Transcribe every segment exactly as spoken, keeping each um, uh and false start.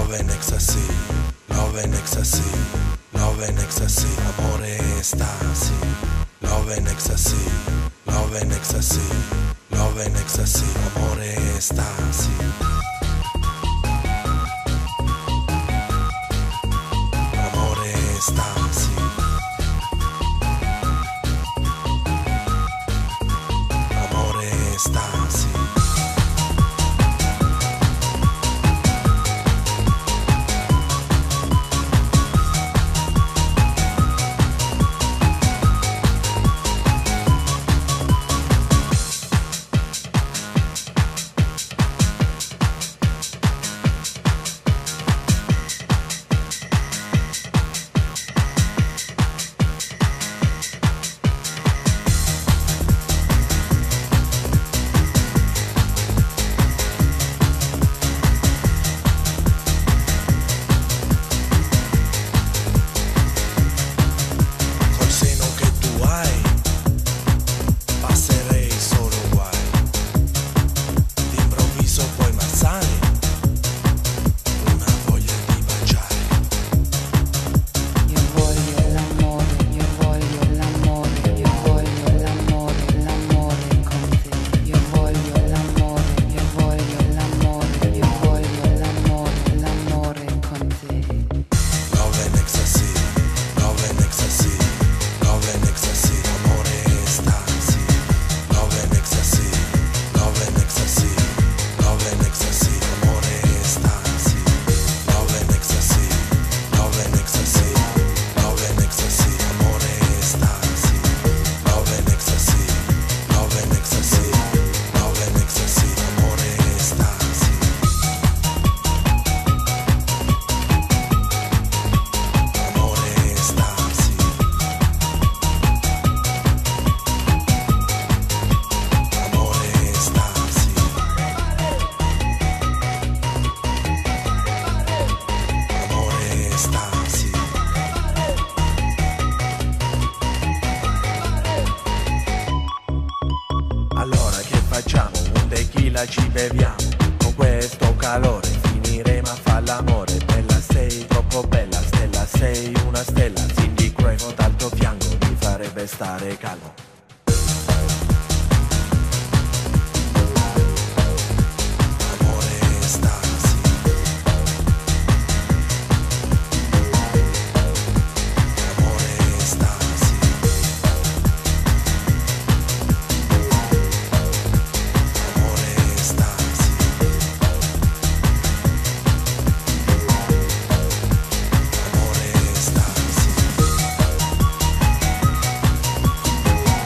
love and ecstasy, love and ecstasy, love and ecstasy, amore e stasi, love and ecstasy, love and ecstasy, love and ecstasy, amore e stasi. Amore e stasi. Amore e stasi. Ci beviamo, con questo calore finiremo a far l'amore. Bella sei, troppo bella, stella sei, una stella. Cindy Crawford dal tuo fianco mi farebbe stare calmo. Amore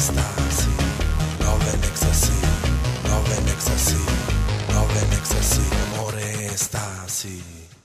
estasi, love and ecstasy, love and ecstasy, love and ecstasy, amore e estasi.